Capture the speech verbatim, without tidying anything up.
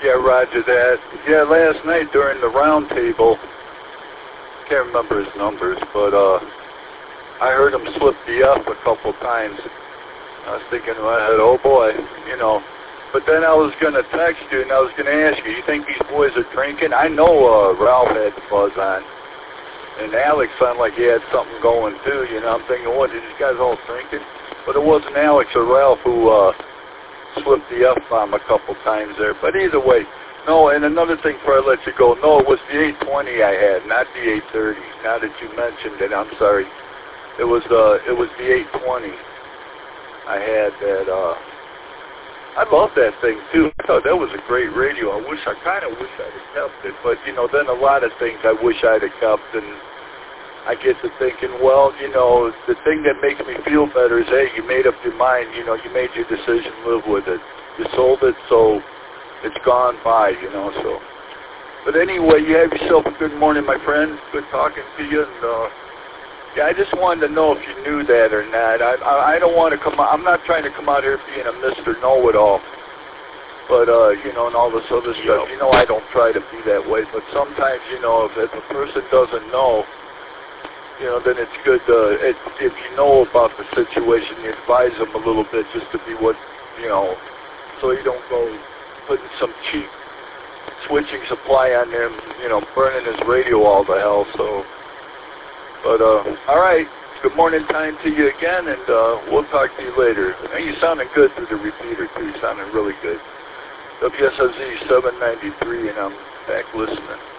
Yeah, roger that. Yeah, last night during the round table, can't remember his numbers, but uh, I heard him slip the F a couple times. I was thinking in my head, oh boy, you know. But then I was going to text you, and I was going to ask you, you think these boys are drinking? I know uh, Ralph had the buzz on, and Alex sounded like he had something going too, you know. I'm thinking, what, are these guys all drinking? But it wasn't Alex or Ralph who uh, slipped the F-bomb a couple times there. But either way, no, and another thing before I let you go, no, it was the eight twenty I had, not the eight thirty. Now that you mentioned it, I'm sorry. It was, uh, it was the eight twenty I had that, uh, I love that thing, too. I thought that was a great radio. I wish, I kind of wish I'd have kept it. But, you know, then a lot of things I wish I'd have kept. And I get to thinking, well, you know, the thing that makes me feel better is, hey, you made up your mind. You know, you made your decision, live with it. You sold it, so it's gone by, you know. So, but anyway, you have yourself a good morning, my friend. Good talking to you. And, uh, yeah, I just wanted to know if you knew that or not. I I, I don't want to come out. I'm not trying to come out here being a Mister Know-It-All. But, uh, you know, and all this other stuff. You know, I don't try to be that way. But sometimes, you know, if, if a person doesn't know, you know, then it's good uh, it, if you know about the situation, you advise them a little bit just to be what, you know, so you don't go putting some cheap switching supply on him, you know, burning his radio all to hell, so... But, uh, all right, good morning time to you again, and uh, we'll talk to you later. Hey, you sounding good through the repeater, too. You sounding really good. W S O Z seven ninety-three, and I'm back listening.